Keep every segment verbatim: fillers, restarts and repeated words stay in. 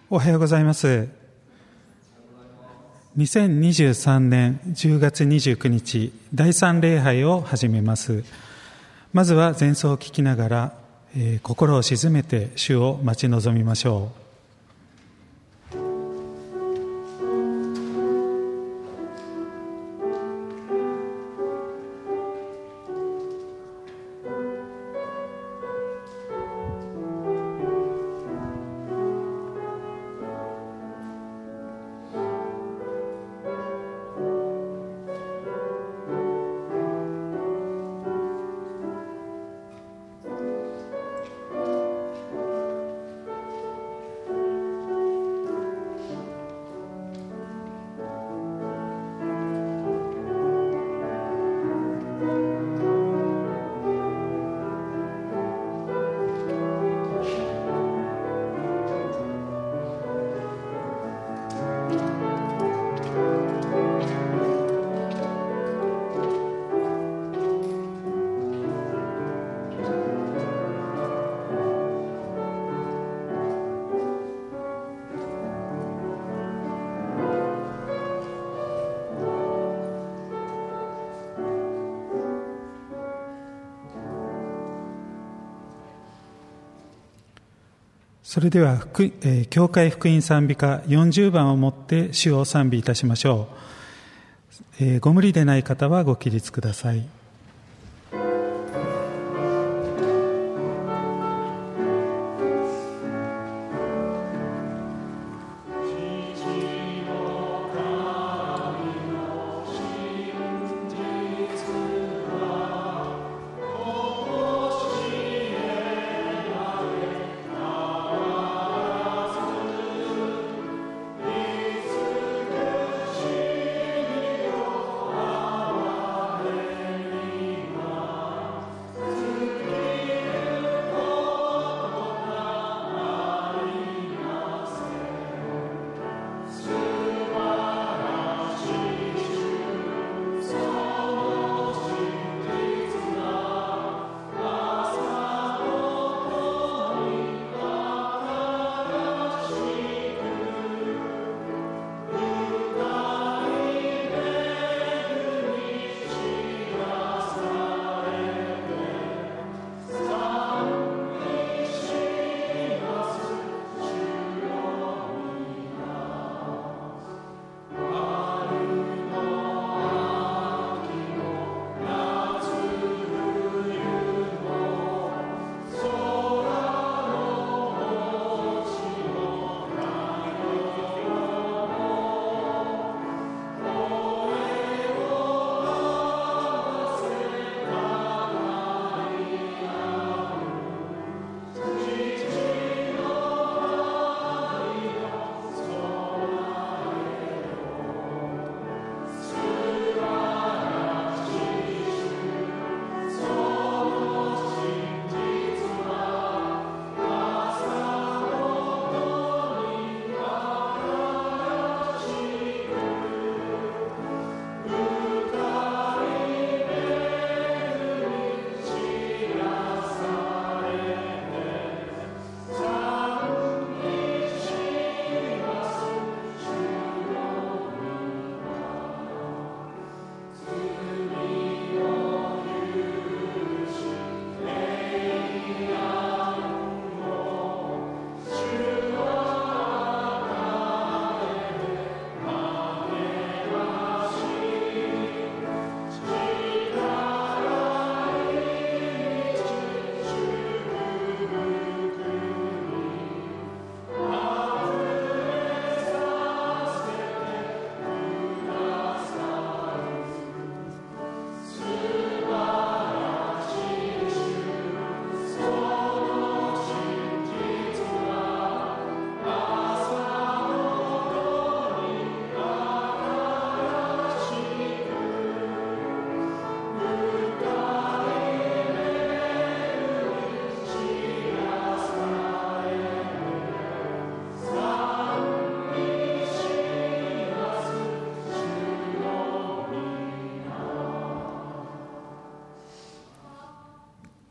おはようございます。にせんにじゅうさんねんじゅうがつにじゅうくにち、だいさん礼拝を始めます。まずは前奏を聴きながら、えー、心を静めて主を待ち望みましょう。それでは、えー、教会福音賛美歌よんじゅうばんをもって主を賛美いたしましょう。えー、ご無理でない方はご起立ください。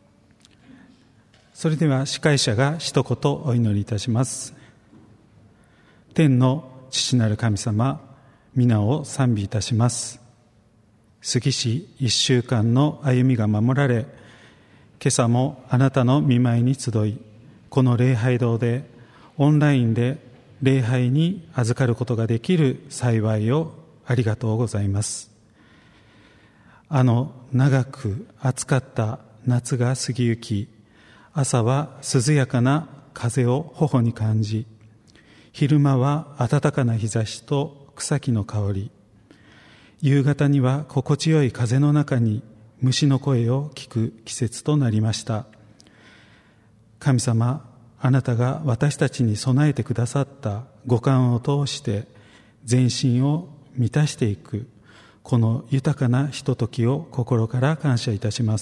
それでは司会者が一言お祈りいたします。 天の父なる神様、皆を賛美いたします。過ぎし一週間の歩みが守られ、今朝もあなたの御前に集い、この礼拝堂でオンラインで礼拝に預かることができる幸いをありがとうございます。あの長く暑かった夏が過ぎゆき、朝は涼やかな風を頬に感じ、昼間は暖かな日差しと草木の香り、夕方には心地よい風の中に虫の声を聞く季節となりました。神様、あなたが私たちに備えてくださった五感を通して全身を満たしていく、この豊かなひとときを心から感謝いたします。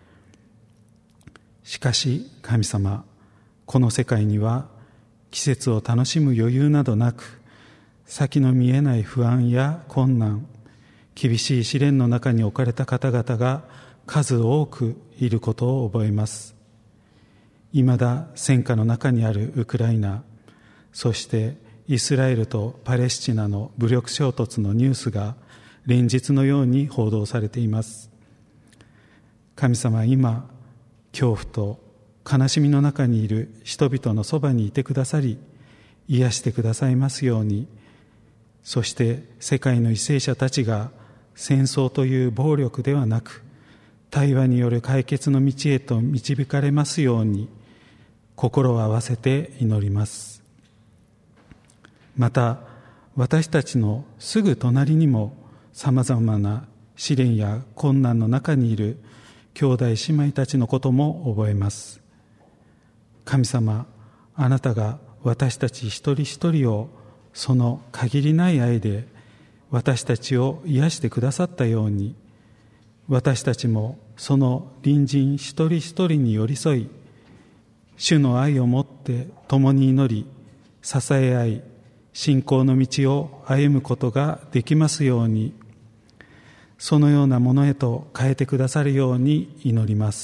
しかし神様、この世界には季節を楽しむ余裕などなく、先の見えない不安や困難、厳しい試練の中に置かれた方々が数多くいることを覚えます。いまだ戦火の中にあるウクライナ、そしてイスラエルとパレスチナの武力衝突のニュースが連日のように報道されています。神様、今恐怖と悲しみの中にいる人々のそばにいてくださり、癒してくださいますように。そして世界の為政者たちが戦争という暴力ではなく、対話による解決の道へと導かれますように、心を合わせて祈ります。また私たちのすぐ隣にもさまざまな試練や困難の中にいる兄弟姉妹たちのことも覚えます。神様、あなたが私たち一人一人をその限りない愛で私たちを癒してくださったように、私たちもその隣人一人一人に寄り添い、主の愛をもって共に祈り、支え合い、信仰の道を歩むことができますように、そのようなものへと変えてくださるように祈ります。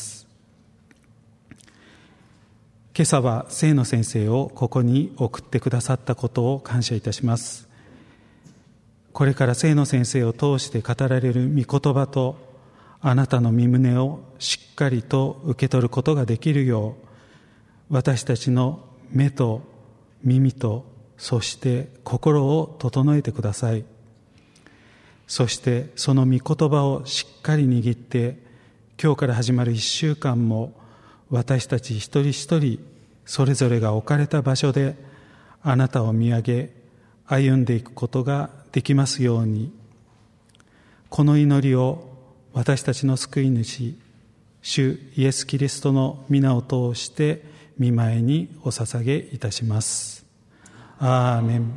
今朝は清野先生をここに送ってくださったことを感謝いたします。これから清野先生を通して語られる御言葉と、あなたの御胸をしっかりと受け取ることができるよう、私たちの目と耳と、そして心を整えてください。そしてその御言葉をしっかり握って、今日から始まる一週間も私たち一人一人それぞれが置かれた場所であなたを見上げ歩んでいくことができますように。この祈りを私たちの救い主、主イエス・キリストの皆を通して御前にお捧げいたします。アーメン。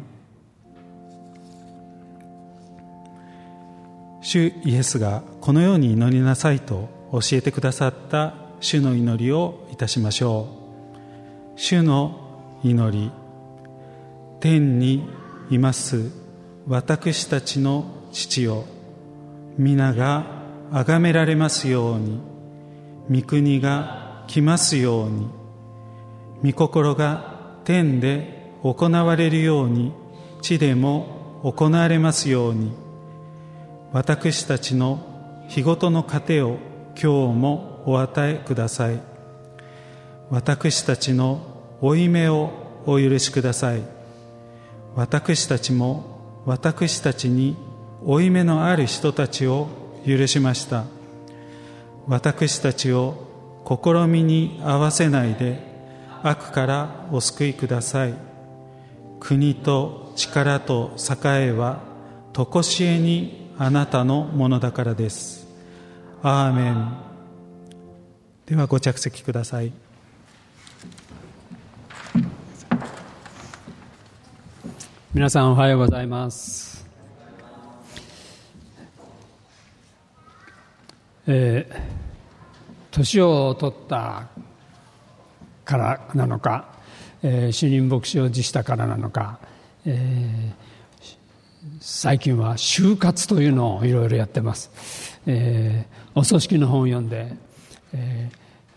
主イエスがこのように祈りなさいと教えてくださった主の祈りをいたしましょう。主の祈り。天にいます私たちの父よ、皆が崇められますように、御国が来ますように、御心が天で行われるように地でも行われますように。私たちの日ごとの糧を今日もお与えください。私たちの負い目をお許しください。私たちも私たちに負い目のある人たちを許しました。私たちを試みに合わせないで悪からお救いください。国と力と栄えはとこしえにあなたのものだからです。アーメン。ではご着席ください。 皆さんおはようございます。えー、年を取ったからなのか、えー、主任牧師を辞したからなのか、えー最近は就活というのをいろいろやってます。えー、お葬式の本を読んで、えー、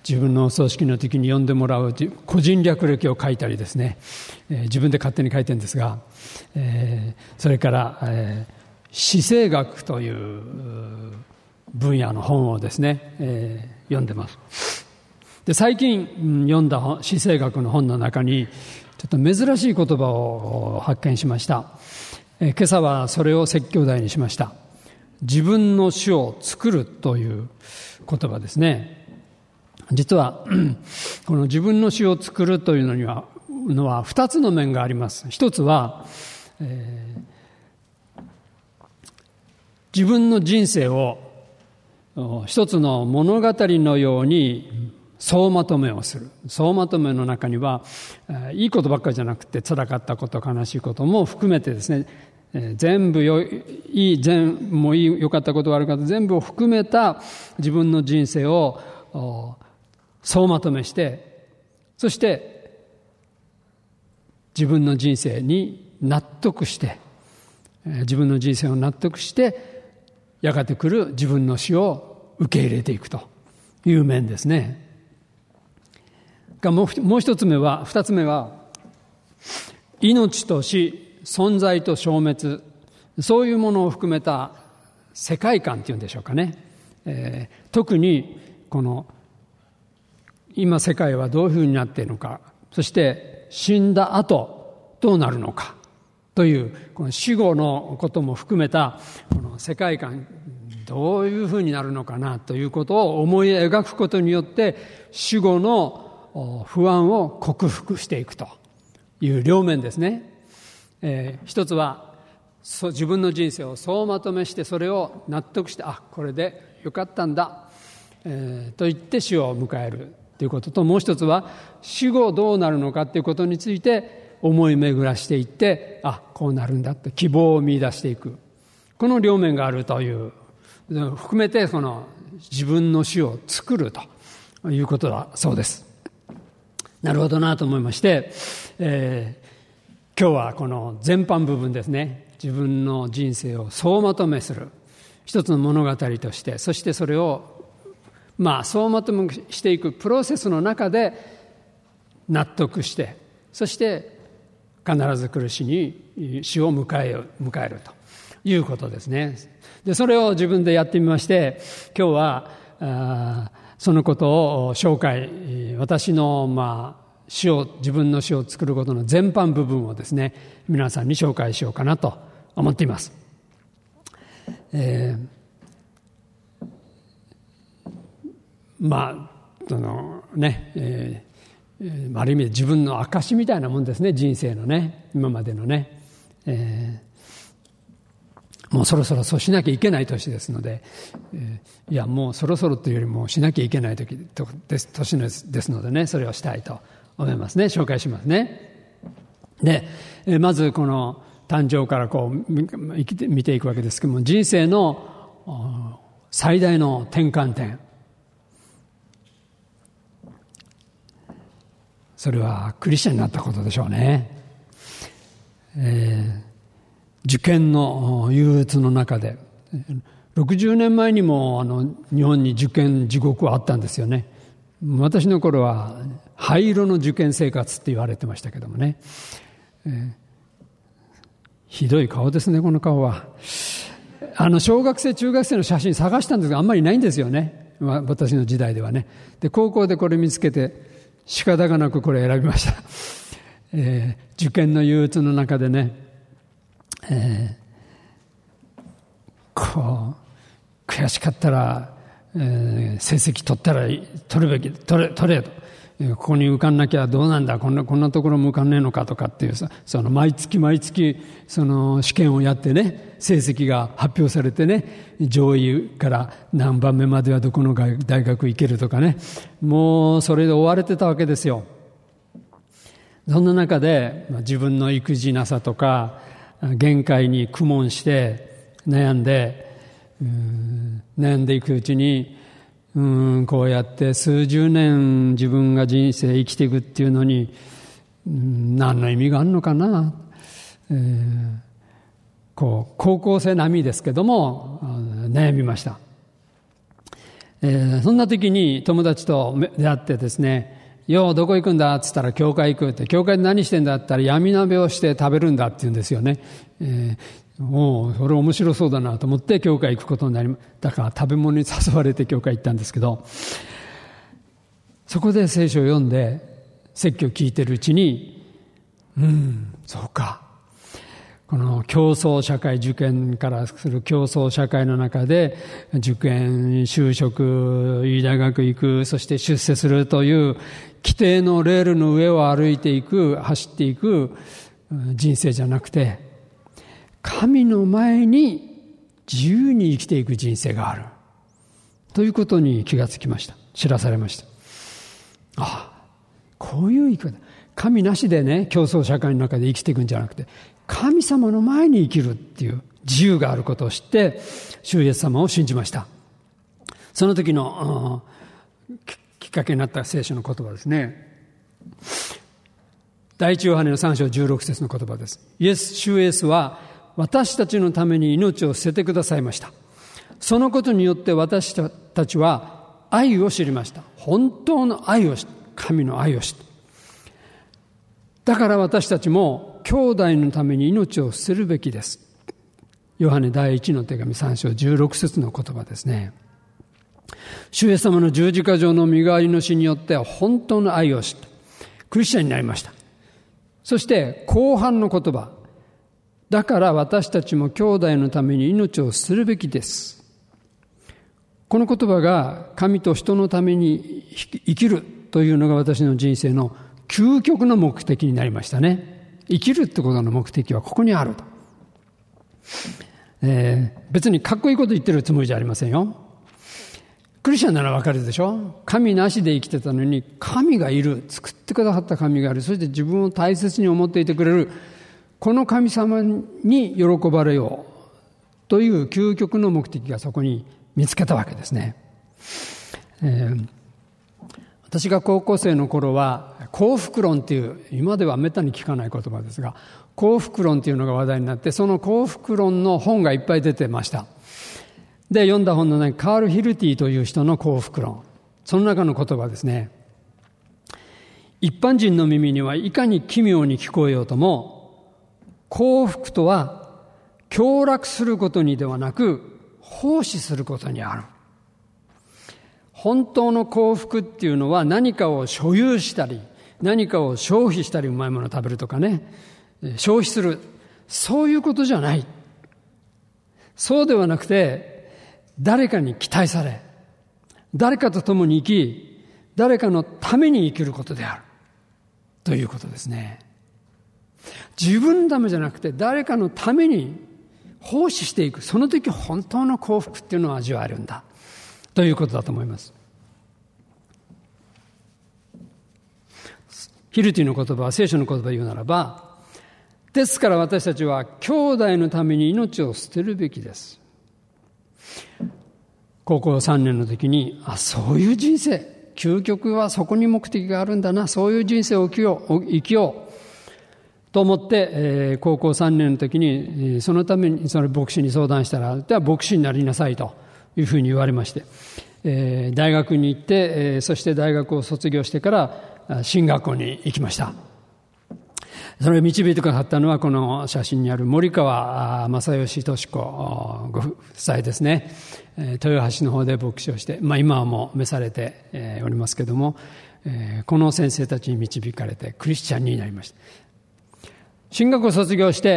自分のお葬式の時に読んでもらう個人略歴を書いたりですね、えー、自分で勝手に書いてるんですが、えー、それから、えー、死生学という分野の本をですね、えー、読んでます。で、最近、うん、読んだ死生学の本の中にちょっと珍しい言葉を発見しました。えー、今朝はそれを説教題にしました。自分の死を作るという言葉ですね。実はこの自分の死を作るというのにはのは二つの面があります。一つは、えー、自分の人生を一つの物語のように総まとめをする。総まとめの中には、えー、いいことばっかりじゃなくて辛かったこと、悲しいことも含めてですね、えー、全部よいい全もいい良かったこと悪かった全部を含めた自分の人生を総まとめして、そして自分の人生に納得して、自分の人生を納得してやがて来る自分の死を受け入れていくという面ですね。がもう、もう一つ目は二つ目は命と死、存在と消滅、そういうものを含めた世界観っていうんでしょうかね、えー、特にこの今世界はどういうふうになっているのか、そして死んだ後どうなるのかというこの死後のことも含めたこの世界観、どういうふうになるのかなということを思い描くことによって死後の不安を克服していくという両面ですね。えー、一つはそう自分の人生を総まとめしてそれを納得して、あ、これでよかったんだ、えー、と言って死を迎えるということと、もう一つは死後どうなるのかということについて思い巡らしていって、あ、こうなるんだと希望を見出していく、この両面があるという含めて、この自分の死を作るということだそうです。なるほどなと思いまして、えー、今日はこの前半部分ですね、自分の人生を総まとめする一つの物語として、そしてそれをまあ、総まとめしていくプロセスの中で納得して、そして必ず来る死に死を迎える、迎えるということですね。で、それを自分でやってみまして、今日はあそのことを紹介、私のまあ死を自分の死を作ることの全般部分をですね、皆さんに紹介しようかなと思っています。えーまあ、そのね、えー、ある意味で自分の証みたいなもんですね、人生のね、今までのね、えー、もうそろそろそうしなきゃいけない年ですので、えー、いやもうそろそろというよりもしなきゃいけない時です年ですのでね、それをしたいと思いますね。紹介しますね。で、えー、まずこの誕生からこう見て見ていくわけですけども、人生の最大の転換点、それはクリスチャンになったことでしょうね。えー、受験の憂鬱の中で、ろくじゅうねんまえにもあの日本に受験地獄はあったんですよね。私の頃は灰色の受験生活って言われてましたけどもね、えー、ひどい顔ですね、この顔は。あの小学生中学生の写真探したんですがあんまりないんですよね、私の時代ではね。で、高校でこれ見つけて仕方がなくこれ選びました。えー、受験の憂鬱の中でね、えー、こう悔しかったら、えー、成績取ったら取るべき取れ取れと、えー、ここに受かんなきゃどうなんだ、こんなこんなところも受かんねえのかとかっていうさ、その毎月毎月その試験をやってね、成績が発表されてね、上位から何番目まではどこの大学行けるとかね、もうそれで追われてたわけですよ。そんな中で自分の育児なさとか限界に苦悶して悩んで、うーん悩んでいくうちに、うーんこうやって数十年自分が人生生きていくっていうのに、うーん何の意味があるのかな、えーこう高校生並みですけども悩みました。 えー、そんな時に友達と出会ってですね、ようどこ行くんだって言ったら教会行くって、教会で何してんだって言ったら闇鍋をして食べるんだって言うんですよね。えー、もうそれ面白そうだなと思って教会行くことになり、だから食べ物に誘われて教会行ったんですけど、そこで聖書を読んで説教を聞いてるうちに、うん、そうか。この競争社会、受験からする競争社会の中で、受験、就職、いい大学行く、そして出世するという規定のレールの上を歩いていく、走っていく人生じゃなくて、神の前に自由に生きていく人生がある。ということに気がつきました。知らされました。ああ、こういう生き方。神なしでね、競争社会の中で生きていくんじゃなくて、神様の前に生きるっていう自由があることを知って、主イエス様を信じました。その時のきっかけになった聖書の言葉ですね。第一ヨハネのさん章じゅうろく節の言葉です。イエス、主イエスは私たちのために命を捨ててくださいました。そのことによって私たちは愛を知りました。本当の愛を知った。神の愛を知った。だから私たちも兄弟のために命を捨てるべきです。ヨハネ第一の手紙さん章じゅうろく節の言葉ですね。主イエス様の十字架上の身代わりの死によって本当の愛を知った。クリスチャンになりました。そして後半の言葉。だから私たちも兄弟のために命を捨てるべきです。この言葉が神と人のために生きるというのが私の人生の究極の目的になりましたね。生きるってことの目的はここにあると。えー、別にかっこいいこと言ってるつもりじゃありませんよ。クリスチャンならわかるでしょ。神なしで生きてたのに神がいる。作ってくださった神がいる。そして自分を大切に思っていてくれる。この神様に喜ばれようという究極の目的がそこに見つけたわけですね。えー、私が高校生の頃は幸福論っていう、今ではめったに聞かない言葉ですが、幸福論っていうのが話題になって、その幸福論の本がいっぱい出てました。で、読んだ本の中にカール・ヒルティという人の幸福論。その中の言葉ですね。一般人の耳にはいかに奇妙に聞こえようとも、幸福とは享楽することにではなく、奉仕することにある。本当の幸福っていうのは何かを所有したり、何かを消費したり、うまいものを食べるとかね、消費する。そういうことじゃない。そうではなくて、誰かに期待され、誰かと共に生き、誰かのために生きることである。ということですね。自分のためじゃなくて、誰かのために奉仕していく。その時本当の幸福っていうのを味わえるんだ。ということだと思います。ヒルティの言葉は、聖書の言葉で言うならば、ですから私たちは兄弟のために命を捨てるべきです。高校さんねんの時に、あ、そういう人生、究極はそこに目的があるんだな、そういう人生を生きよう、生きようと思って、えー、高校さんねんの時に、そのためにその牧師に相談したら、では牧師になりなさいというふうに言われまして、えー、大学に行って、えー、そして大学を卒業してから進学校に行きました。それを導いてくださったのは、この写真にある森川正義敏子ご夫妻ですね。豊橋の方で牧師をして、まあ、今はもう召されておりますけども、この先生たちに導かれてクリスチャンになりました。進学を卒業して、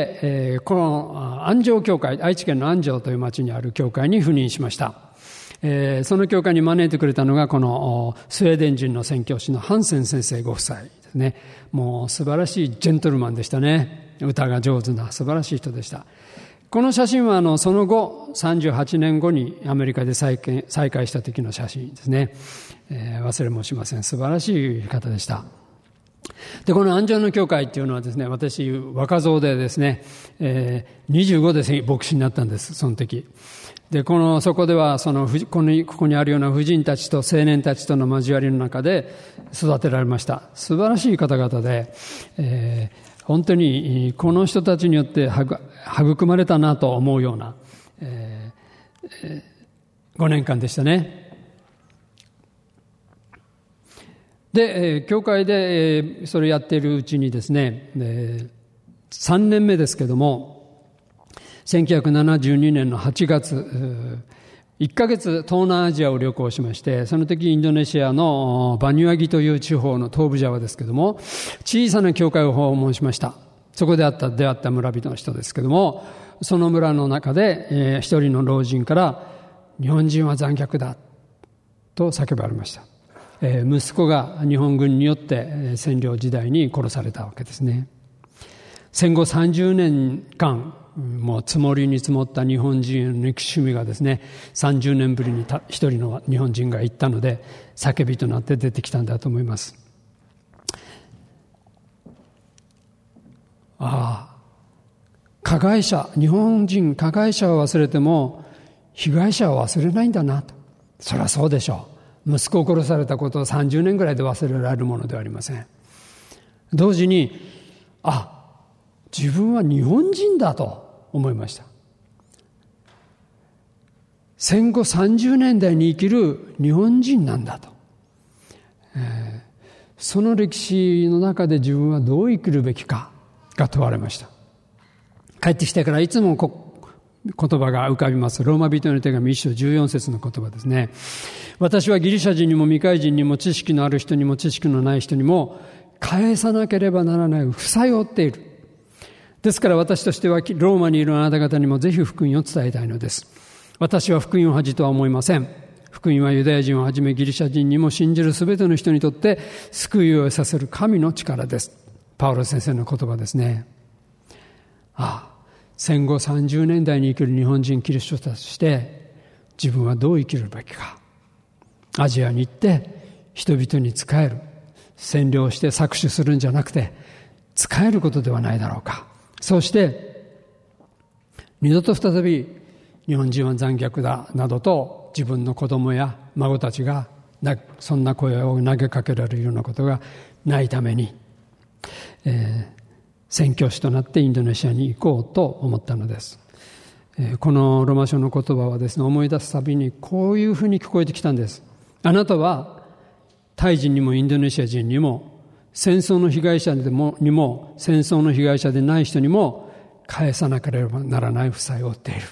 この安城教会、愛知県の安城という町にある教会に赴任しました。その教会に招いてくれたのが、このスウェーデン人の宣教師のハンセン先生ご夫妻ですね。もう素晴らしいジェントルマンでしたね。歌が上手な素晴らしい人でした。この写真はあのその後さんじゅうはちねんごにアメリカで再建再会した時の写真ですね。えー、忘れもしません。素晴らしい方でした。で、この安城の教会っていうのはですね、私若造でですね、えー、にじゅうごで牧師になったんです。その時で、このそこではそのこのここにあるような婦人たちと青年たちとの交わりの中で育てられました。素晴らしい方々で、えー、本当にこの人たちによって育まれたなと思うような、えー、ごねんかんでしたね。 で、えー、教会で、えー、それやっているうちにですね、えー、さんねんめですけども、せんきゅうひゃくななじゅうにねんのはちがつ、いっかげつ東南アジアを旅行しまして、その時インドネシアのバニュアギという地方の東部ジャワですけども、小さな教会を訪問しました。そこで会った出会った村人の人ですけども、その村の中で、えー、一人の老人から日本人は残虐だと叫ばれました。えー、息子が日本軍によって占領時代に殺されたわけですね。戦後さんじゅうねんかん、もう積もりに積もった日本人の憎しみがですね、さんじゅうねんぶりに一人の日本人が言ったので、叫びとなって出てきたんだと思います。ああ、加害者、日本人加害者を忘れても被害者を忘れないんだなと。そりゃそうでしょう。息子を殺されたことをさんじゅうねんぐらいで忘れられるものではありません。同時に、あ、自分は日本人だと思いました。戦後さんじゅうねんだいに生きる日本人なんだと、えー、その歴史の中で自分はどう生きるべきかが問われました。帰ってきてからいつもこ言葉が浮かびます。ローマ人への手紙一章じゅうよん節の言葉ですね。私はギリシャ人にも未開人にも知識のある人にも知識のない人にも返さなければならない負債を負っている。ですから私としてはローマにいるあなた方にもぜひ福音を伝えたいのです。私は福音を恥とは思いません。福音はユダヤ人をはじめギリシャ人にも信じるすべての人にとって救いを得させる神の力です。パウロ先生の言葉ですね。ああ、戦後さんじゅうねんだいに生きる日本人キリストとして自分はどう生きるべきか。アジアに行って人々に仕える、占領して搾取するんじゃなくて仕えることではないだろうか。そうして二度と再び日本人は残虐だなどと自分の子供や孫たちがそんな声を投げかけられるようなことがないために、えー、宣教師となってインドネシアに行こうと思ったのです。えー、このローマ書の言葉はですね、思い出すたびにこういうふうに聞こえてきたんです。あなたはタイ人にもインドネシア人にも戦争の被害者でもにも戦争の被害者でない人にも返さなければならない負債を負っている。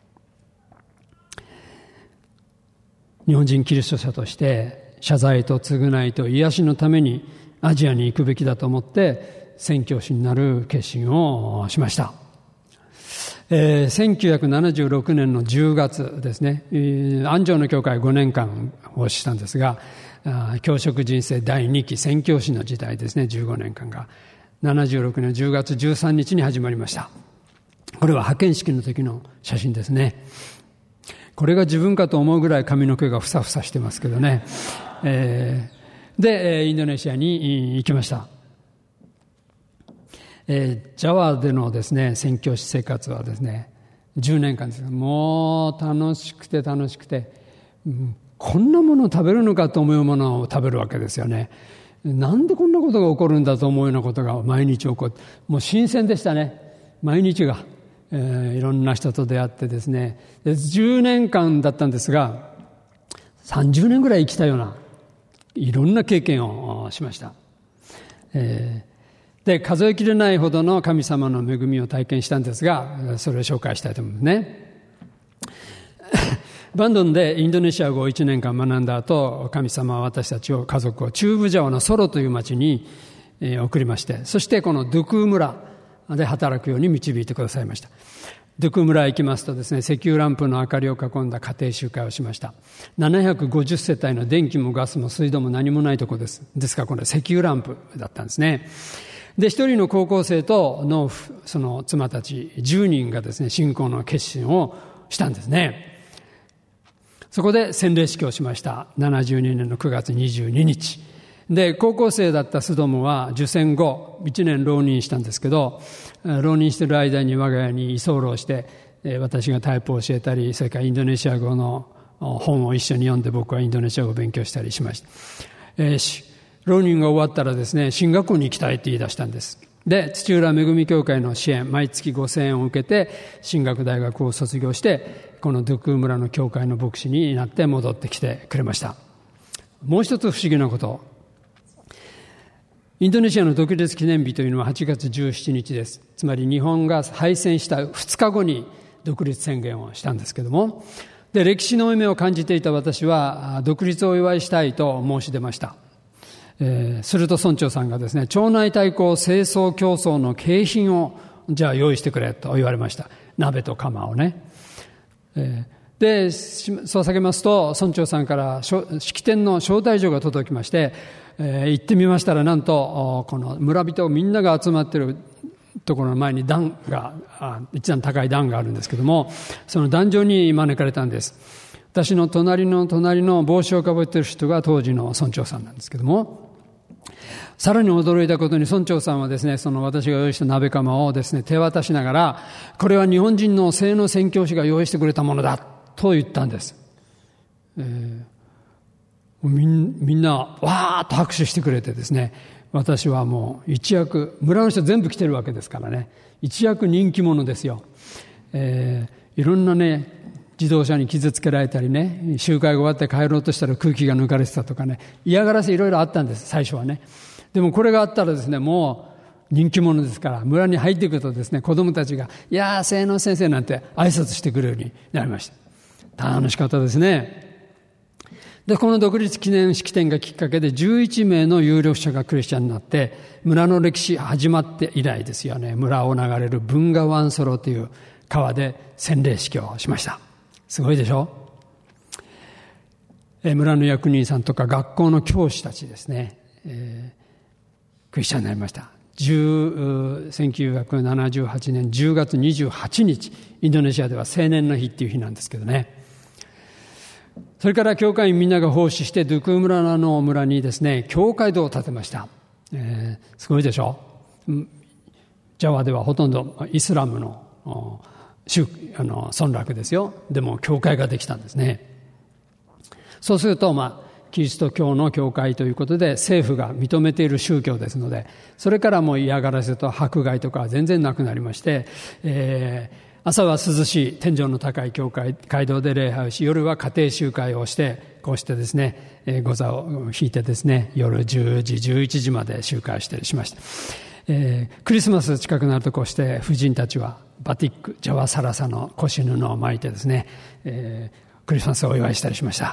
日本人キリスト者として謝罪と償いと癒しのためにアジアに行くべきだと思って宣教師になる決心をしました。えー、せんきゅうひゃくななじゅうろくねんのじゅうがつですね、えー、安城の教会ごねんかんをしたんですが、教職人生だいにき宣教師の時代ですね、じゅうごねんかんがななじゅうろくねんじゅうがつじゅうさんにちに始まりました。これは派遣式の時の写真ですね。これが自分かと思うぐらい髪の毛がふさふさしてますけどね、えー、でインドネシアに行きました。えー、ジャワでのですね宣教師生活はですねじゅうねんかんです。もう楽しくて楽しくて、うん、こんなものを食べるのかと思うものを食べるわけですよね。なんでこんなことが起こるんだと思うようなことが毎日起こって、もう新鮮でしたね。毎日が、えー、いろんな人と出会ってですね、でじゅうねんかんだったんですがさんじゅうねんぐらい生きたようないろんな経験をしました。えーで数えきれないほどの神様の恵みを体験したんですが、それを紹介したいと思いますね。バンドンでインドネシア語をいちねんかん学んだ後、神様は私たちを家族を中部ジャワのソロという町に送りまして、そしてこのドゥクー村で働くように導いてくださいました。ドゥクー村へ行きますとですね、石油ランプの明かりを囲んだ家庭集会をしました。ななひゃくごじゅっせたいの電気もガスも水道も何もないところです。ですからこれ石油ランプだったんですね。で一人の高校生とのその妻たちじゅうにんがですね信仰の決心をしたんですね。そこで洗礼式をしました。ななじゅうにねんのくがつにじゅうににちで、高校生だったスドムは受洗後いちねん浪人したんですけど、浪人している間に我が家に居候して私がタイプを教えたり、それからインドネシア語の本を一緒に読んで僕はインドネシア語を勉強したりしました。えー浪人が終わったらですね、進学校に行きたいって言い出したんです。で、土浦恵み教会の支援、毎月ごせんえんを受けて、進学大学を卒業して、このドゥクー村の教会の牧師になって戻ってきてくれました。もう一つ不思議なこと。 インドネシアの独立記念日というのははちがつじゅうしちにちです。つまり日本が敗戦したふつかごに独立宣言をしたんですけども、で歴史の夢を感じていた私は独立をお祝いしたいと申し出ました。えー、すると村長さんがですね、町内対抗清掃競争の景品をじゃあ用意してくれと言われました。鍋と釜をね。えー、でそう叫びますと、村長さんから式典の招待状が届きまして、えー、行ってみましたら、なんとこの村人みんなが集まっているところの前に段が一段高い段があるんですけども、その壇上に招かれたんです。私の隣の隣の帽子をかぶっている人が当時の村長さんなんですけども、さらに驚いたことに村長さんはですね、その私が用意した鍋釜をですね手渡しながら、これは日本人の清野宣教師が用意してくれたものだと言ったんです。えー、みん、みんなわーっと拍手してくれてですね、私はもう一躍、村の人全部来てるわけですからね、一躍人気者ですよ。えー、いろんなね自動車に傷つけられたりね、集会が終わって帰ろうとしたら空気が抜かれてたとかね、嫌がらせいろいろあったんです、最初はね。でもこれがあったらですね、もう人気者ですから、村に入っていくとですね、子供たちがいやー清野先生なんて挨拶してくるようになりました。楽しかったですね。でこの独立記念式典がきっかけでじゅういちめいの有力者がクリスチャンになって、村の歴史始まって以来ですよね、村を流れる文川湾ソロという川で洗礼式をしました。すごいでしょ。え村の役人さんとか学校の教師たちですね、えー、クリスチャンになりました。せんきゅうひゃくななじゅうはちねんじゅうがつにじゅうはちにち、インドネシアでは青年の日っていう日なんですけどね。それから教会員みんなが奉仕して、ドゥクー村の村にですね教会堂を建てました。えー、すごいでしょ。ジャワではほとんどイスラムのあの村落ですよ。でも教会ができたんですね。そうすると、まあキリスト教の教会ということで政府が認めている宗教ですので、それからもう嫌がらせと迫害とかは全然なくなりまして、えー朝は涼しい天井の高い教会街道で礼拝をし、夜は家庭集会をして、こうしてですね、えー、御座を引いてですね、夜じゅうじじゅういちじまで集会したりしました。えー、クリスマス近くなると、こうして婦人たちはバティックジャワサラサの腰布を巻いてですね、えー、クリスマスをお祝いしたりしました。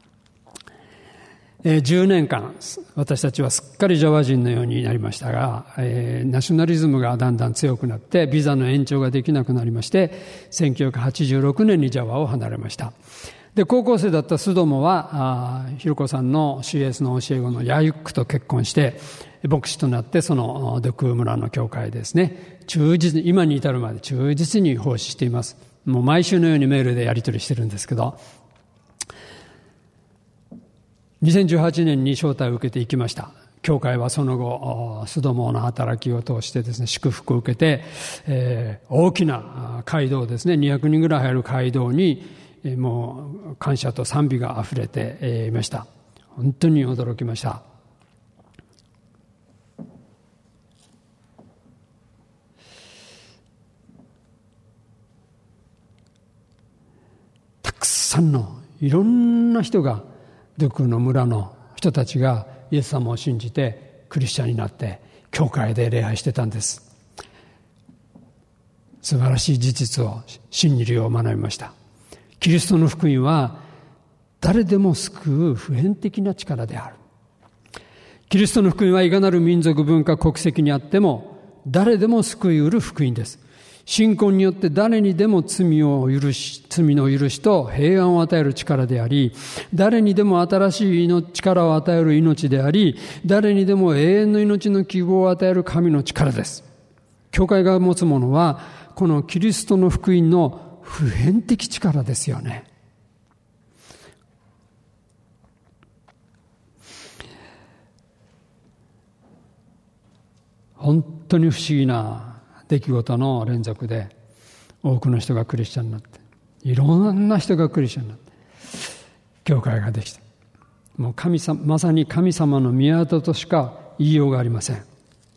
えー、じゅうねんかん私たちはすっかりジャワ人のようになりましたが、えー、ナショナリズムがだんだん強くなってビザの延長ができなくなりまして、せんきゅうひゃくはちじゅうろくねんにジャワを離れました。で高校生だったスドモはあひろこさんの シーエス の教え子のヤユックと結婚して牧師となって、そのドクー村の教会ですね、忠実に今に至るまで忠実に奉仕しています。もう毎週のようにメールでやり取りしてるんですけど、にせんじゅうはちねんに招待を受けていきました。教会はその後スドモの働きを通してですね祝福を受けて、えー、大きな街道ですね、にひゃくにんぐらい入る街道に、えー、もう感謝と賛美があふれていました。本当に驚きました。たくさんのいろんな人が、ドゥクの村の人たちがイエス様を信じてクリスチャンになって教会で礼拝してたんです。素晴らしい事実を、真理を学びました。キリストの福音は誰でも救う普遍的な力である。キリストの福音はいかなる民族文化国籍にあっても誰でも救い得る福音です。信仰によって誰にでも罪を許し、罪の許しと平安を与える力であり、誰にでも新しい命力を与える命であり、誰にでも永遠の命の希望を与える神の力です。教会が持つものはこのキリストの福音の普遍的力ですよね。本当に不思議な出来事の連続で、多くの人がクリスチャンになって、いろんな人がクリスチャンになって教会ができた。もう神様、まさに神様の御業としか言いようがありません。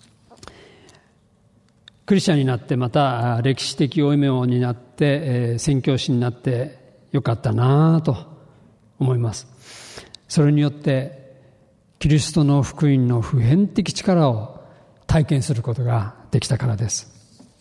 クリスチャンになって、また歴史的負い目を担って、えー、宣教師になってよかったなと思います。それによってキリストの福音の普遍的力を体験することができたからです。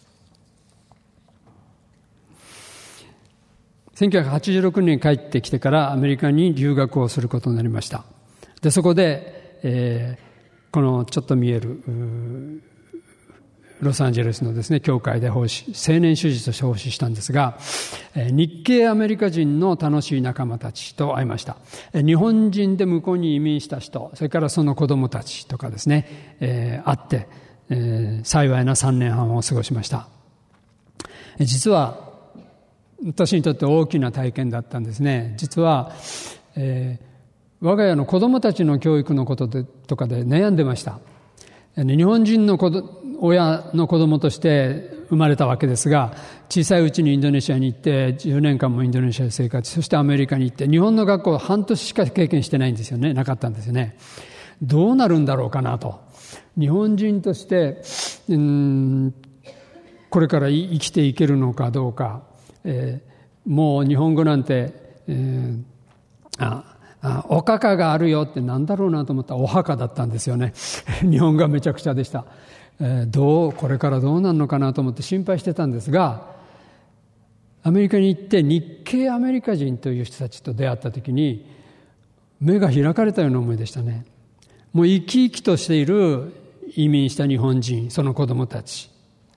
せんきゅうひゃくはちじゅうろくねんに帰ってきてからアメリカに留学をすることになりました。で、そこで、えー、このちょっと見えるロサンゼルスのですね、教会で奉仕、青年主事として奉仕したんですが、日系アメリカ人の楽しい仲間たちと会いました。日本人で向こうに移民した人、それからその子供たちとかですね、えー、会って、えー、幸いなさんねんはんを過ごしました。実は、私にとって大きな体験だったんですね。実は、えー、我が家の子供たちの教育のことでとかで悩んでました。日本人の子ど親の子供として生まれたわけですが、小さいうちにインドネシアに行ってじゅうねんかんもインドネシアで生活、そしてアメリカに行って、日本の学校半年しか経験してないんですよね。なかったんですよね。どうなるんだろうかなと。日本人として、うーん、これから生きていけるのかどうか、えー、もう日本語なんて、えー、ああおかかがあるよってなんだろうなと思ったらお墓だったんですよね。日本語はめちゃくちゃでした。えー、どうこれからどうなるのかなと思って心配してたんですが、アメリカに行って日系アメリカ人という人たちと出会った時に目が開かれたような思いでしたね。もう生き生きとしている移民した日本人、その子供たち、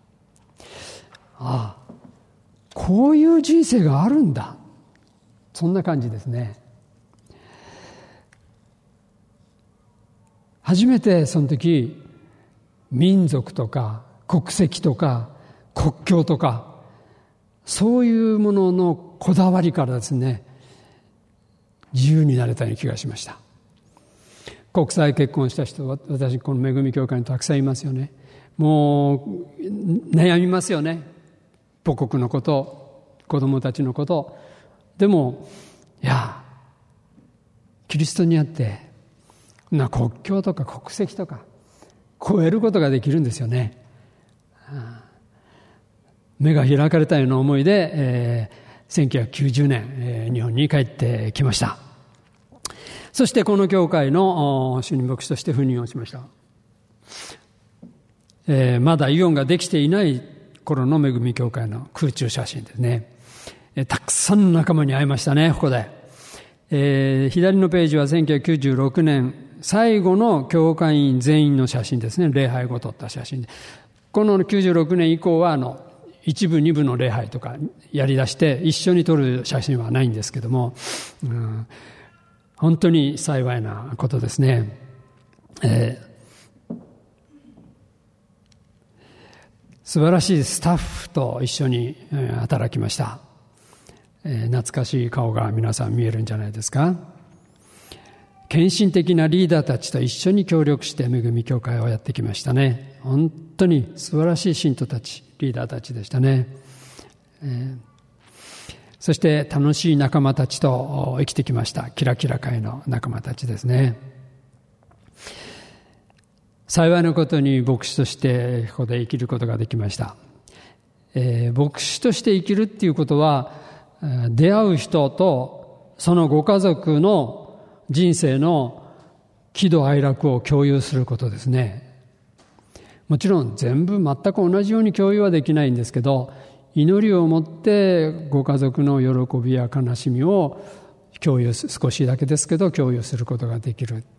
ああこういう人生があるんだ、そんな感じですね。初めてその時民族とか国籍とか国境とかそういうもののこだわりからですね、自由になれたような気がしました。国際結婚した人、私この恵み教会にたくさんいますよね。もう悩みますよね。母国のこと、子供たちのこと。でもいやキリストにあってな国境とか国籍とか超えることができるんですよね。目が開かれたような思いで、えー、せんきゅうひゃくきゅうじゅうねん、えー、日本に帰ってきました。そしてこの教会の主任牧師として赴任をしました。えー、まだイオンができていない頃の恵み教会の空中写真ですね。えー、たくさんの仲間に会いましたね、ここで。えー、左のページはせんきゅうひゃくきゅうじゅうろくねん最後の教会員全員の写真ですね。礼拝後撮った写真で。このきゅうじゅうろくねん以降はあの一部二部の礼拝とかやり出して一緒に撮る写真はないんですけども、うん、本当に幸いなことですね。えー、素晴らしいスタッフと一緒に働きました。えー、懐かしい顔が皆さん見えるんじゃないですか。献身的なリーダーたちと一緒に協力して恵み教会をやってきましたね。本当に素晴らしい信徒たち、リーダーたちでしたね。えー、そして楽しい仲間たちと生きてきました。キラキラ会の仲間たちですね。幸いなことに牧師としてここで生きることができました。えー、牧師として生きるっていうことは、出会う人とそのご家族の人生の喜怒哀楽を共有することですね。もちろん全部全く同じように共有はできないんですけど、祈りを持ってご家族の喜びや悲しみを共有す、少しだけですけど共有することができる。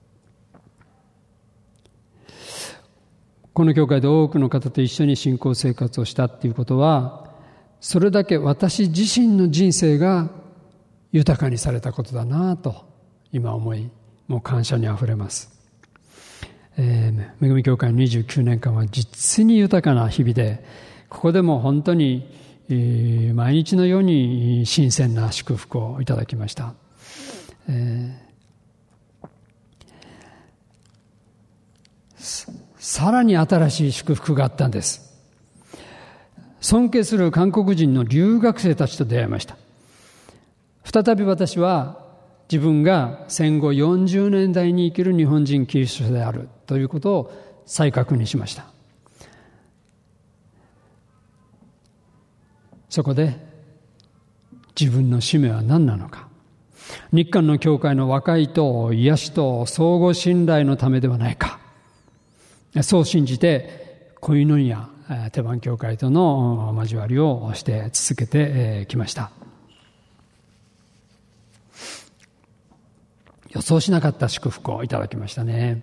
この教会で多くの方と一緒に信仰生活をしたっていうことは、それだけ私自身の人生が豊かにされたことだなと今思い、もう感謝にあふれます。えー、恵み教会のにじゅうきゅうねんかんは実に豊かな日々で、ここでも本当に、えー、毎日のように新鮮な祝福をいただきました。えー、さらに新しい祝福があったんです。尊敬する韓国人の留学生たちと出会いました。再び私は自分が戦後よんじゅうねんだいに生きる日本人キリスト者であるということを再確認しました。そこで自分の使命は何なのか、 日韓の教会の和解と癒しと相互信頼のためではないか。そう信じて、コイノニア、テバン教会との交わりをして続けてきました。予想しなかった祝福をいただきましたね。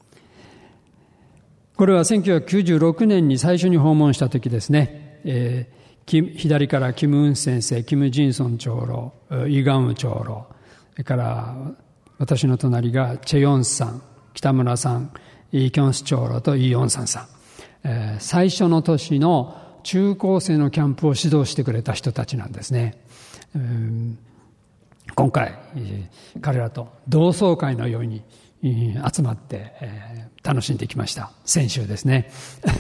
これはせんきゅうひゃくきゅうじゅうろくねんに最初に訪問した時ですね。えー、左からキム・ウン先生、キム・ジンソン長老、イ・ガンウ長老、それから私の隣がチェヨンさん、北村さん、イ・キョンス長老とイ・ヨンサンさん、えー、最初の年の中高生のキャンプを指導してくれた人たちなんですね。うん、今回、えー、彼らと同窓会のように、えー、集まって、えー、楽しんできました。先週ですね。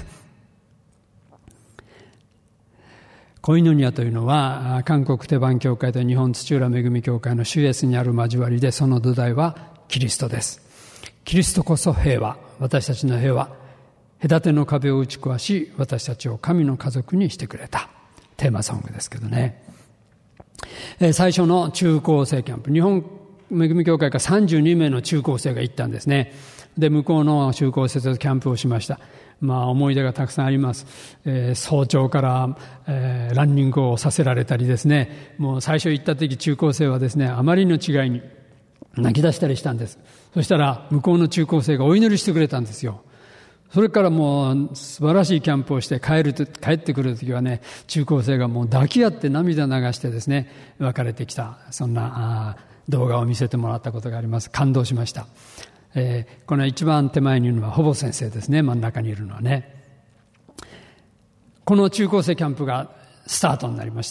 コイノニアというのは韓国テバン教会と日本土浦恵み教会の主イエスにある交わりで、その土台はキリストです。キリストこそ平和、私たちの平和、隔ての壁を打ち壊し、私たちを神の家族にしてくれたテーマソングですけどね。最初の中高生キャンプ、日本恵み教会からさんじゅうにめいの中高生が行ったんですね。で、向こうの中高生とキャンプをしました。まあ思い出がたくさんあります。えー、早朝から、えー、ランニングをさせられたりですね。もう最初行った時、中高生はですね、あまりの違いに泣き出したりしたんです。そしたら向こうの中高生がお祈りしてくれたんですよ。それからもう素晴らしいキャンプをして帰ると、帰ってくる時はね、中高生がもう抱き合って涙流してですね、別れてきた、そんな動画を見せてもらったことがあります。感動しました。えー、この一番手前にいるのはほぼ先生ですね。真ん中にいるのはね。この中高生キャンプがスタートになりまして、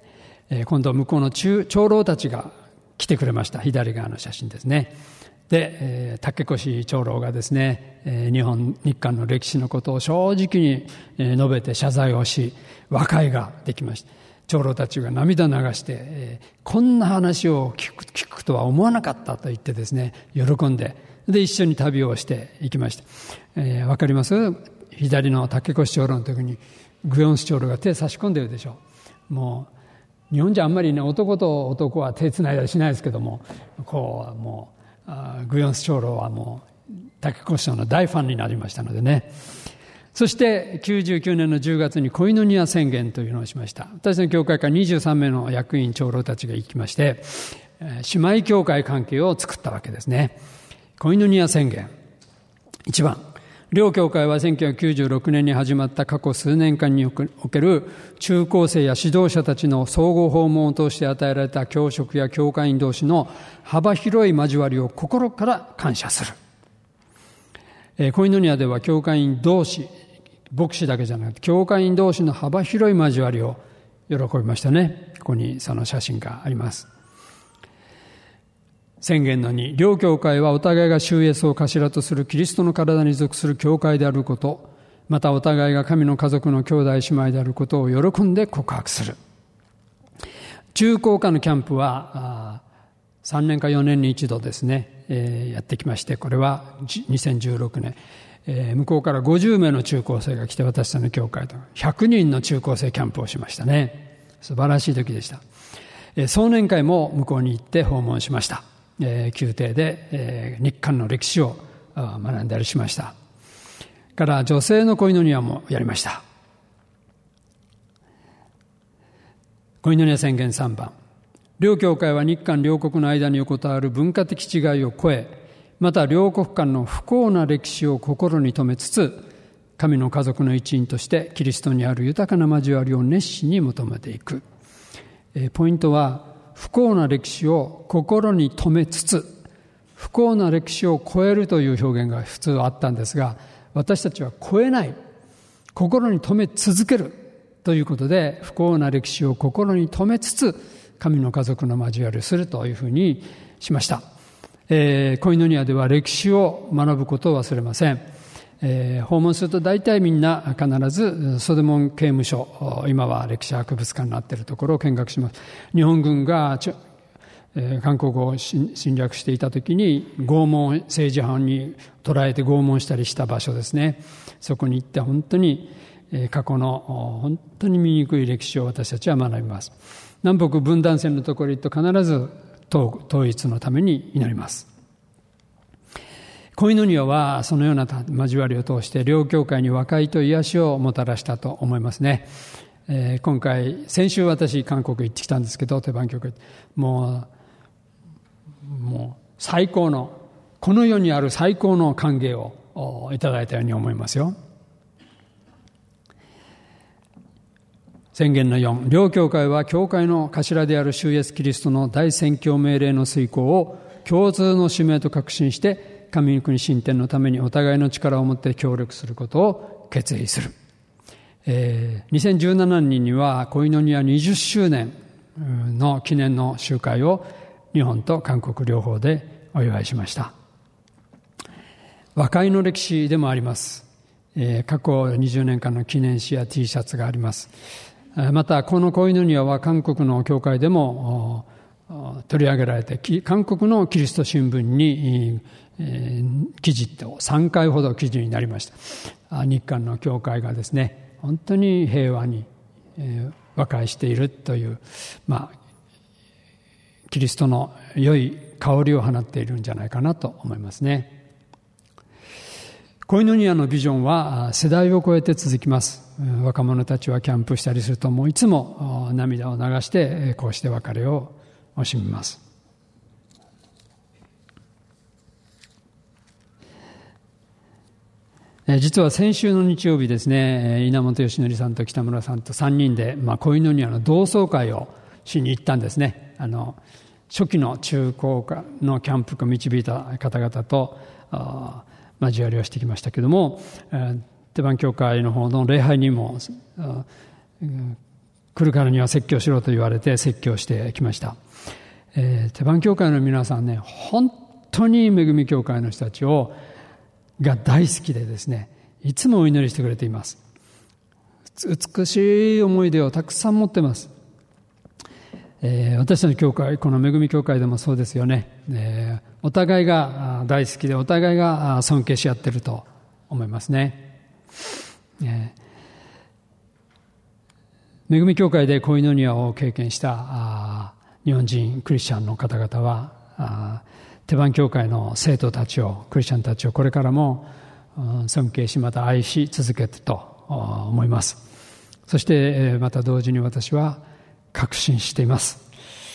えー、今度は向こうの中長老たちが来てくれました。左側の写真ですね。で、えー、竹越長老がですね、えー、日本日韓の歴史のことを正直に、えー、述べて謝罪をし、和解ができました。長老たちが涙流して、えー、こんな話を聞く、聞くとは思わなかったと言ってですね、喜んで、で、一緒に旅をしていきました。えー、わかります？左の竹越長老の時に、グヨンス長老が手差し込んでるでしょう。もう、日本じゃあんまりね、男と男は手つないだりしないですけども、こう、もう、あグヨンス長老はもう、竹越長老の大ファンになりましたのでね。そしてきゅうじゅうきゅうねんのじゅうがつにコイノニア宣言というのをしました。私の教会からにじゅうさんめいの役員長老たちが行きまして、姉妹教会関係を作ったわけですね。コイノニア宣言。いちばん、両教会はせんきゅうひゃくきゅうじゅうろくねんに始まった過去数年間における中高生や指導者たちの相互訪問を通して与えられた教職や教会員同士の幅広い交わりを心から感謝する。コイノニアでは教会員同士、牧師だけじゃなくて教会員同士の幅広い交わりを喜びましたね。ここにその写真があります。宣言のに、両教会はお互いが主イエスを頭とするキリストの体に属する教会であること、またお互いが神の家族の兄弟姉妹であることを喜んで告白する。中高科のキャンプはさんねんかよねんに一度ですね、えー、やってきまして、これはにせんじゅうろくねん、えー、向こうからごじゅうめいの中高生が来て、私たちの教会とひゃくにんの中高生キャンプをしましたね。素晴らしい時でした。えー、壮年会も向こうに行って訪問しました。えー、宮廷で、えー、日韓の歴史を学んだりしました。から女性のコイノニアもやりました。コイノニア宣言さんばん、両教会は日韓両国の間に横たわる文化的違いを超え、また両国間の不幸な歴史を心に留めつつ、神の家族の一員としてキリストにある豊かな交わりを熱心に求めていく。えー、ポイントは、不幸な歴史を心に留めつつ、不幸な歴史を超えるという表現が普通はあったんですが、私たちは超えない、心に留め続けるということで、不幸な歴史を心に留めつつ、神の家族の交わりをするというふうにしました。えー、コイノニアでは歴史を学ぶことを忘れません。えー、訪問すると大体みんな必ずソデモン刑務所、今は歴史博物館になっているところを見学します。日本軍がちょ、えー、韓国を侵略していた時に拷問、政治犯に捕らえて拷問したりした場所ですね。そこに行って本当に、えー、過去の本当に醜い歴史を私たちは学びます。南北分断線のところに行くと必ず統一のために祈ります。コイノニアはそのような交わりを通して両教会に和解と癒しをもたらしたと思いますね。えー、今回先週私韓国行ってきたんですけど、テバン教会もうもう最高のこの世にある最高の歓迎をいただいたように思いますよ。宣言のよん、両教会は教会の頭である主イエスキリストの大宣教命令の遂行を共通の使命と確信して神の国進展のためにお互いの力を持って協力することを決意する。えー、にせんじゅうななねんにはコイノニアにじゅっしゅうねんの記念の集会を日本と韓国両方でお祝いしました。和解の歴史でもあります。えー、過去にじゅうねんかんの記念誌や T シャツがあります。またこのコイノニアは韓国の教会でも取り上げられて、韓国のキリスト新聞に記事とさんかいほど記事になりました。日韓の教会がですね、本当に平和に和解しているという、まあ、キリストの良い香りを放っているんじゃないかなと思いますね。コイノニアのビジョンは世代を超えて続きます。若者たちはキャンプしたりするともういつも涙を流してこうして別れを惜しみます。実は先週の日曜日ですね、稲本義則さんと北村さんとさんにんで、まあ、コイノニアの同窓会をしに行ったんですね。あの初期の中高のキャンプを導いた方々と交わりをしてきましたけども、テバン教会の方の礼拝にも来るからには説教しろと言われて説教してきました。えー、テバン教会の皆さんね、本当に恵み教会の人たちをが大好きでですね、いつもお祈りしてくれています。美しい思い出をたくさん持っています。えー、私たちの教会、この恵み教会でもそうですよね。えー、お互いが大好きでお互いが尊敬し合っていると思いますね。えー、恵み教会でコイノニアを経験した日本人クリスチャンの方々は、テバン教会の生徒たちを、クリスチャンたちをこれからも尊敬し、また愛し続けてと思います。そしてまた同時に私は確信しています。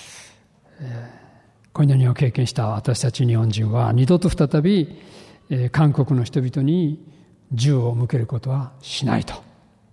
コイノニアを経験した私たち日本人は二度と再び韓国の人々に銃を向けることはしないと。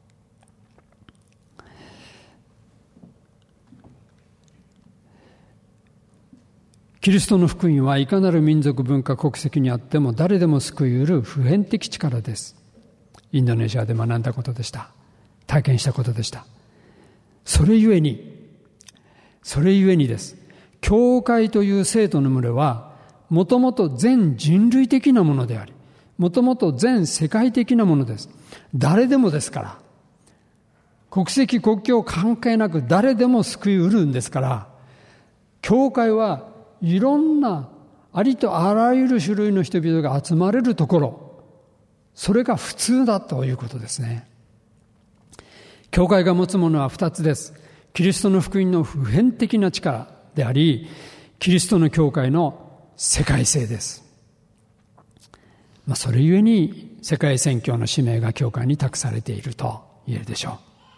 キリストの福音はいかなる民族文化国籍にあっても誰でも救い得る普遍的力です。インドネシアで学んだことでした。体験したことでした。それゆえにそれゆえにです教会という生徒の群れはもともと全人類的なものであり、もともと全世界的なものです。誰でもですから、国籍国境関係なく誰でも救い得るんですから、教会はいろんなありとあらゆる種類の人々が集まれるところ、それが普通だということですね。教会が持つものは二つです。キリストの福音の普遍的な力であり、キリストの教会の世界性です。まあ、それゆえに世界宣教の使命が教会に託されていると言えるでしょう。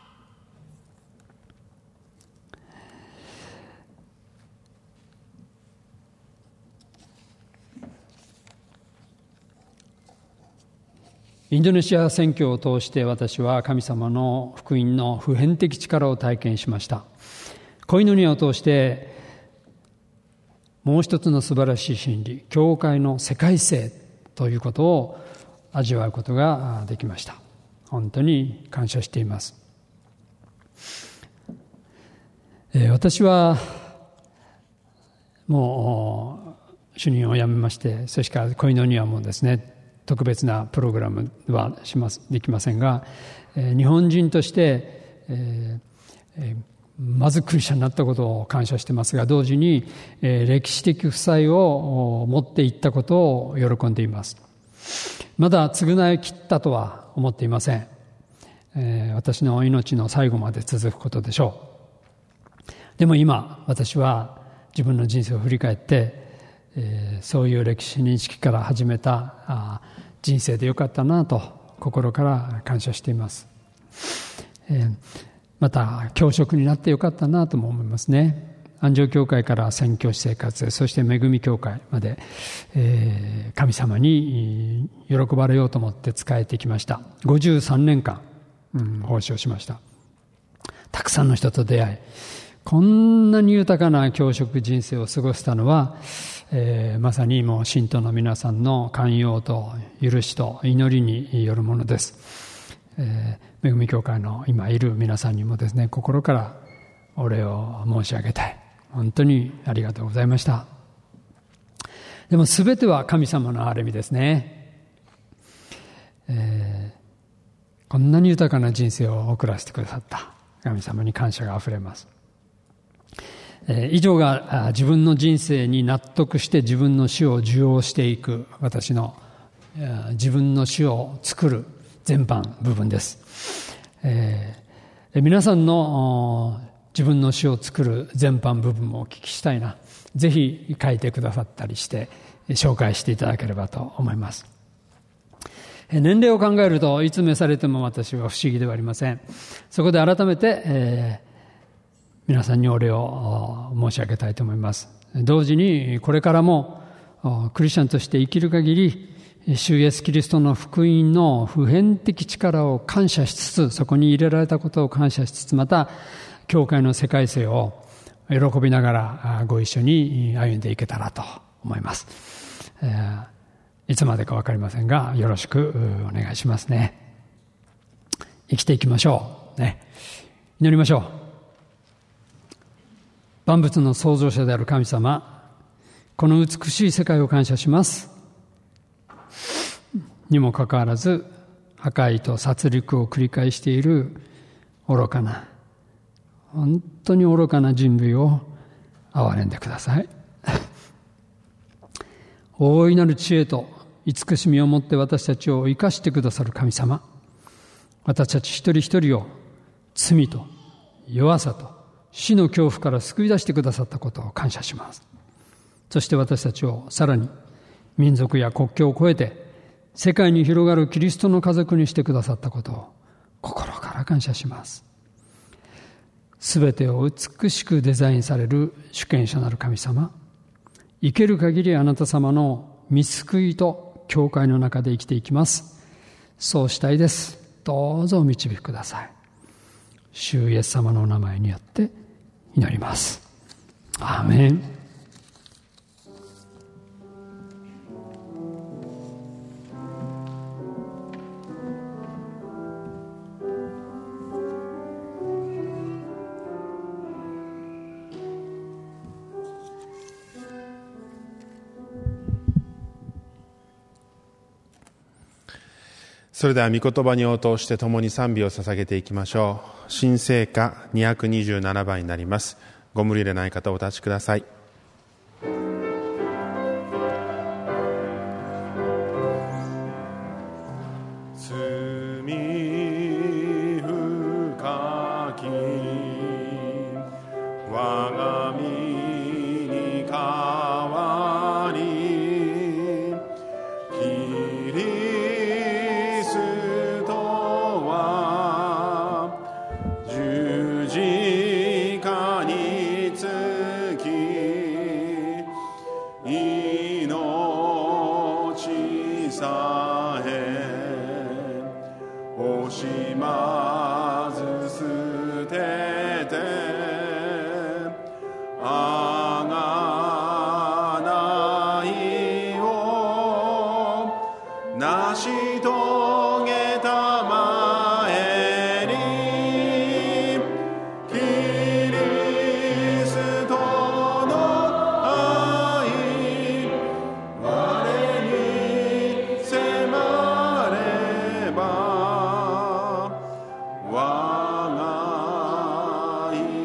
インドネシア宣教を通して私は神様の福音の普遍的力を体験しました。コイノニアを通してもう一つの素晴らしい真理、教会の世界性ということを味わうことができました。本当に感謝しています。えー、私はもう主任を辞めまして、それからコイノニアもですね、特別なプログラムはしますできませんが、えー、日本人として、えーえー、まずクリスチャンになったことを感謝してますが、同時に、えー、歴史的負債を持っていったことを喜んでいます。まだ償い切ったとは思っていません。えー、私の命の最後まで続くことでしょう。でも今私は自分の人生を振り返って、えー、そういう歴史認識から始めたあ人生でよかったなと心から感謝しています。えー、また教職になってよかったなとも思いますね。安城教会から宣教師生活、そして恵み教会まで、えー、神様に喜ばれようと思って仕えてきました。ごじゅうさんねんかん、うん、奉仕をしました。たくさんの人と出会い、こんなに豊かな教職人生を過ごしたのは、えー、まさにもう信徒の皆さんの寛容と許しと祈りによるものです。えー、恵み教会の今いる皆さんにもですね、心からお礼を申し上げたい。本当にありがとうございました。でも全ては神様の憐れみですね。えー、こんなに豊かな人生を送らせてくださった神様に感謝があふれます。えー、以上が自分の人生に納得して自分の死を受容していく私の自分の死を作る全般部分です。えー、皆さんの自分の死を作る全般部分もお聞きしたいな。ぜひ書いてくださったりして紹介していただければと思います。年齢を考えるといつ召されても私は不思議ではありません。そこで改めて、えー、皆さんにお礼を申し上げたいと思います。同時にこれからもクリスチャンとして生きる限り主イエスキリストの福音の普遍的力を感謝しつつ、そこに入れられたことを感謝しつつ、また教会の世界性を喜びながらご一緒に歩んでいけたらと思います。えー、いつまでか分かりませんがよろしくお願いしますね。生きていきましょう、ね、祈りましょう。万物の創造者である神様、この美しい世界を感謝します。にもかかわらず破壊と殺戮を繰り返している愚かな、本当に愚かな人類を憐れんでください。大いなる知恵と慈しみをもって私たちを生かしてくださる神様、私たち一人一人を罪と弱さと死の恐怖から救い出してくださったことを感謝します。そして私たちをさらに民族や国境を越えて世界に広がるキリストの家族にしてくださったことを心から感謝します。すべてを美しくデザインされる主権者なる神様、生ける限りあなた様の御救いと教会の中で生きていきます。そうしたいです。どうぞお導きください。主イエス様のお名前によって祈ります。アーメン。 それでは御言葉に応答して共に賛美を捧げていきましょう。新聖歌にひゃくにじゅうななばんになります。ご無理でない方お立ちください。 我が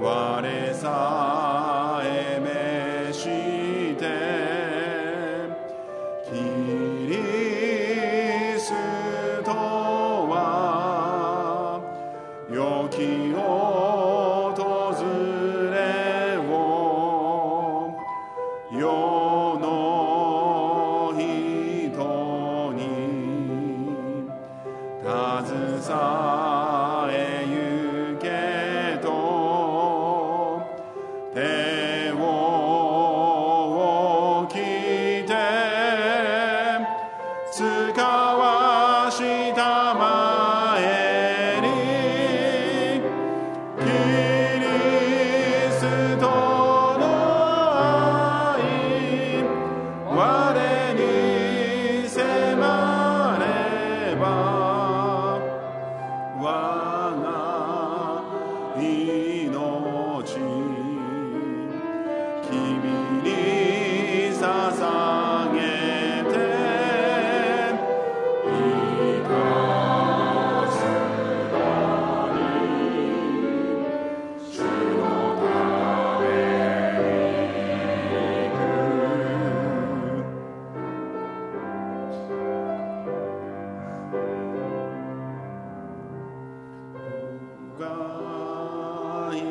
我さえ召してキリストは良き訪れを世の人に携えゆけと手を置きて使わしたまえにキリストの愛我に迫れば我が命君に捧げていたすのに主のために行くが命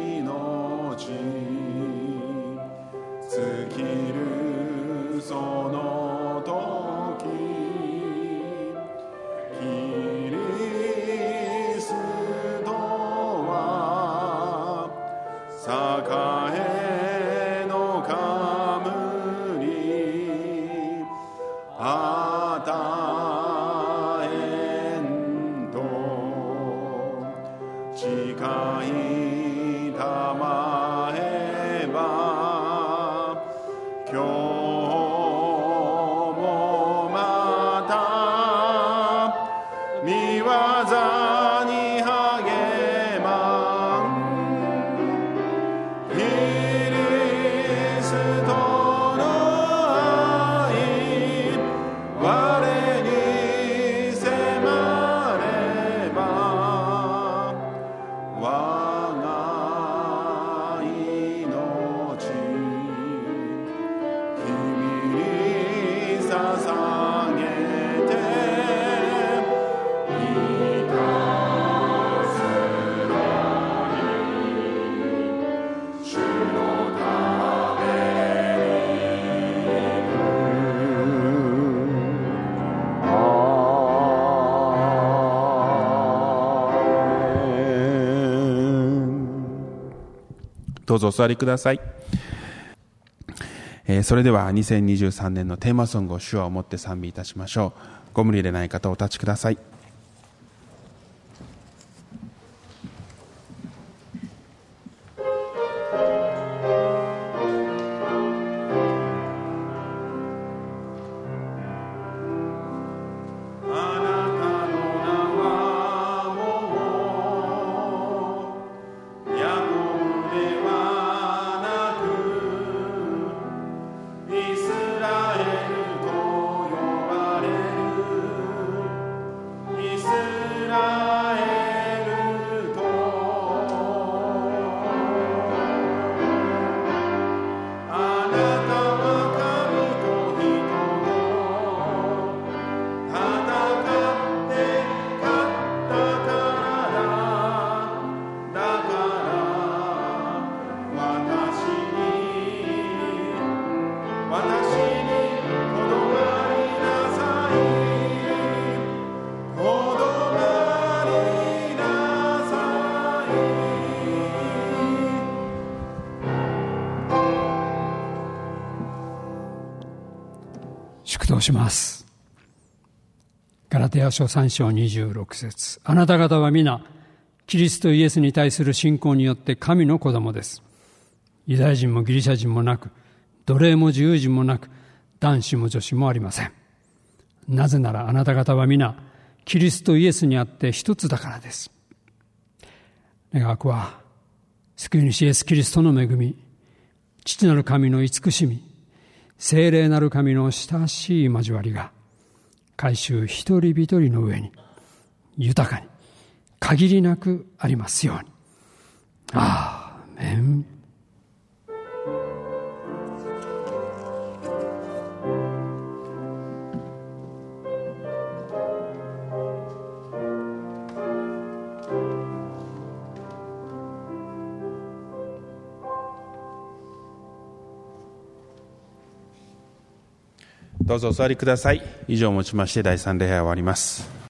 尽きるその時キリストは栄の冠与えんと誓いたまえば今日もまた御業に励まんキリストの愛我に迫れば我が命君に捧げていたすのに主のためにアーメン。どうぞお座りください。それではにせんにじゅうさんねんのテーマソングを主をもって賛美いたしましょう。ご無理でない方お立ちください。 祝祷します。ガラテヤ書さん章にじゅうろく節、あなた方は皆キリストイエスに対する信仰によって神の子供です。ユダヤ人もギリシャ人もなく、奴隷も自由人もなく、男子も女子もありません。なぜならあなた方は皆キリストイエスにあって一つだからです。願わくは救い主イエスキリストの恵み、父なる神の慈しみ、聖霊なる神の親しい交わりが改宗一人一人の上に豊かに限りなくありますように。アーどうぞお座りください。以上をもちまして第三礼拝は終わります。